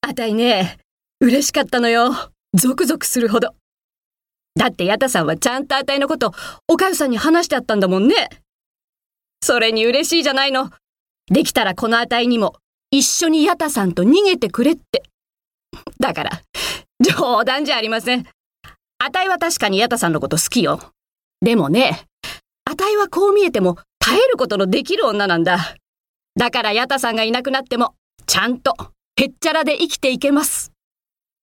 あたいね、嬉しかったのよ。ゾクゾクするほど。だってヤタさんはちゃんとあたいのことおかゆさんに話してあったんだもんね。それに嬉しいじゃないの。できたらこのあたいにも一緒にヤタさんと逃げてくれって。だから冗談じゃありません。あたいは確かにヤタさんのこと好きよ。でもね、あたいはこう見えても耐えることのできる女なんだ。だからヤタさんがいなくなってもちゃんとへっちゃらで生きていけます。